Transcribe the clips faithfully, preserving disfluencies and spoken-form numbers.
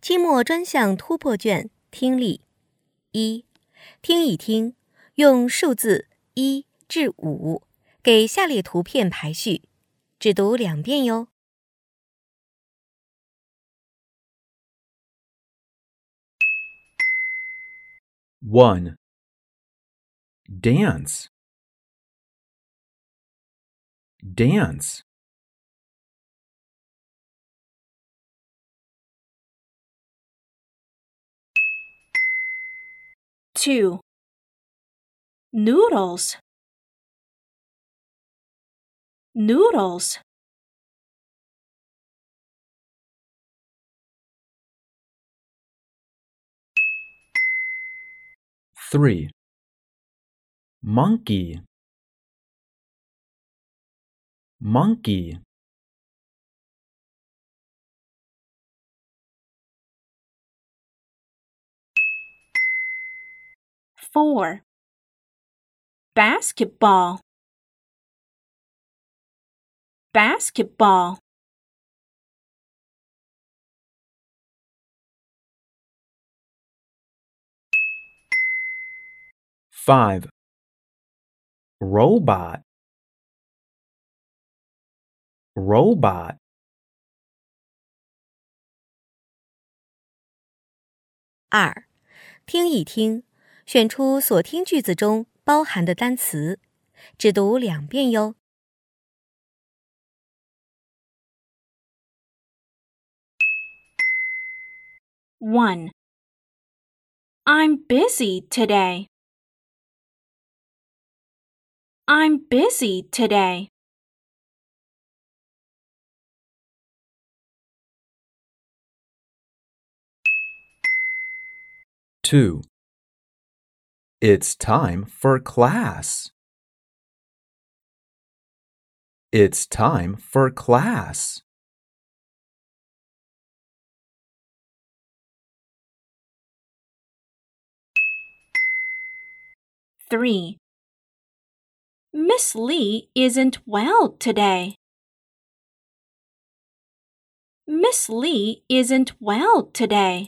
期末专项突破卷听力一，听一听，用数字一至五给下列图片排序，只读两遍哟。 one. Dance. Dance. two. Noodles. Noodles. three. Monkey. Monkey. four. Basketball. Basketball. five. Robot. Robot. 二，听一听，选出所听句子中包含的单词，只读两遍哟。 one. I'm busy today. I'm busy today. two. It's time for class. It's time for class. three. Miss Lee isn't well today. Miss Lee isn't well today.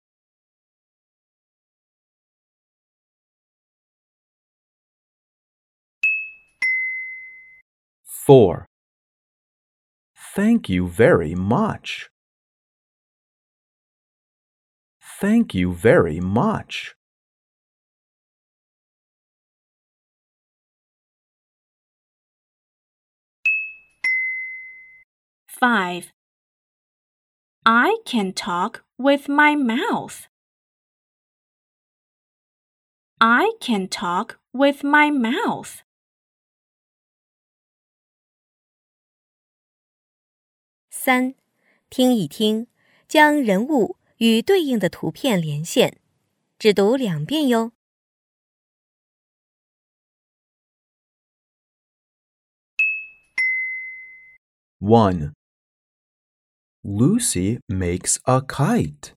four. Thank you very much. Thank you very much. five. I can talk with my mouth. I can talk with my mouth. 三，听一听，将人物与对应的图片连线，只读两遍哟。 one. Lucy makes a kite.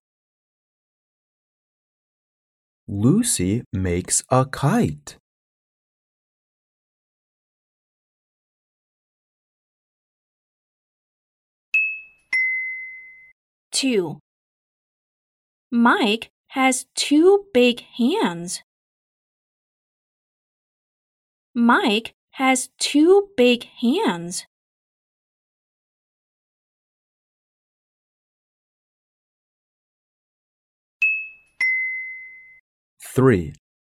Lucy makes a kite. two. Mike has two big hands. Mike has two big hands. three.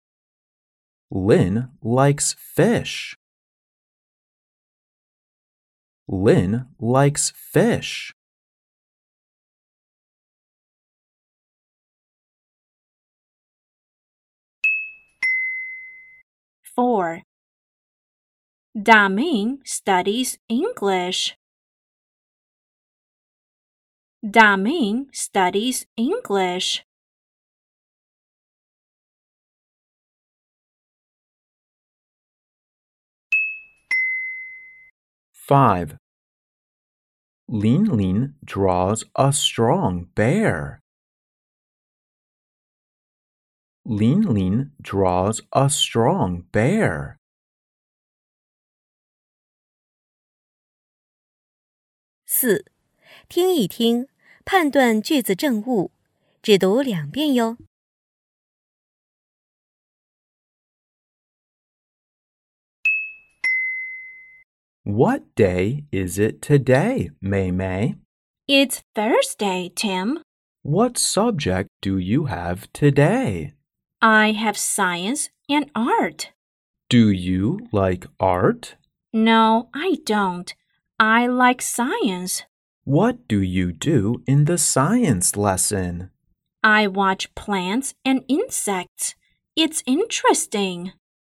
Lynn likes fish. Lynn likes fish. four. Daming studies English. Daming studies English. five. Lin Lin draws a strong bear. Lin Lin draws a strong bear. 四，听一听，判断句子正误只读两遍哟。 What day is it today, Mei Mei? It's Thursday, Tim. What subject do you have today? I have science and art. Do you like art? No, I don't. I like science. What do you do in the science lesson? I watch plants and insects. It's interesting.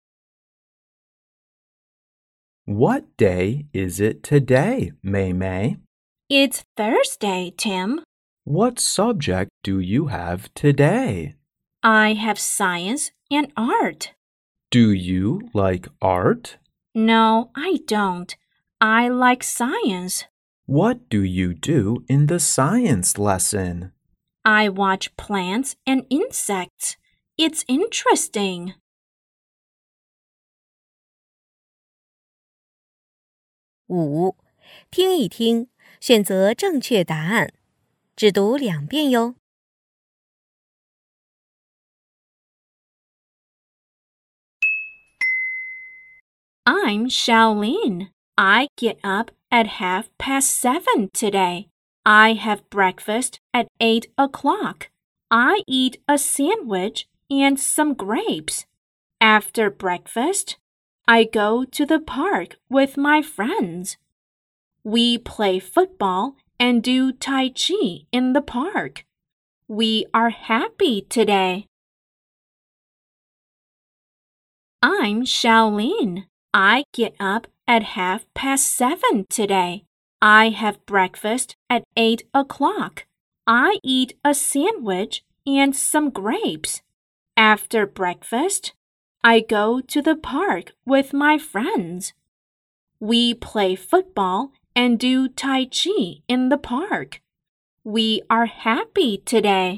What day is it today, Mei Mei? It's Thursday, Tim. What subject do you have today? I have science and art. Do you like art? No, I don't. I like science. What do you do in the science lesson? I watch plants and insects. It's interesting. 五，听一听，选择正确答案，只读两遍哟。 I'm Shaolin. I get up at half past seven today. I have breakfast at eight o'clock. I eat a sandwich and some grapes. After breakfast, I go to the park with my friends. We play football and do Tai Chi in the park. We are happy today. I'm Shaolin. I get up at half past seven today. I have breakfast at eight o'clock. I eat a sandwich and some grapes. After breakfast, I go to the park with my friends. We play football and do Tai Chi in the park. We are happy today.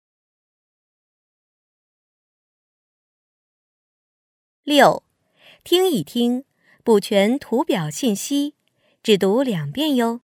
六，听一听，补全图表信息，只读两遍哟。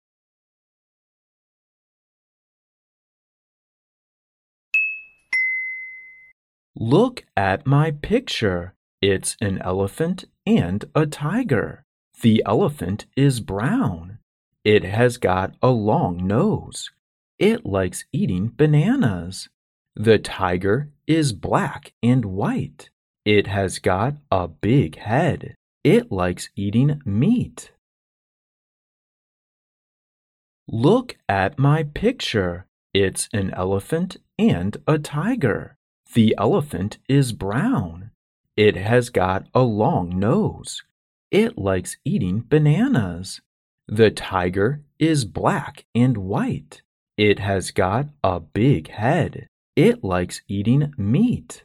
Look at my picture. It's an elephant and a tiger. The elephant is brown. It has got a long nose. It likes eating bananas. The tiger is black and white. It has got a big head. It likes eating meat. Look at my picture. It's an elephant and a tiger. The elephant is brown. It has got a long nose. It likes eating bananas. The tiger is black and white. It has got a big head. It likes eating meat.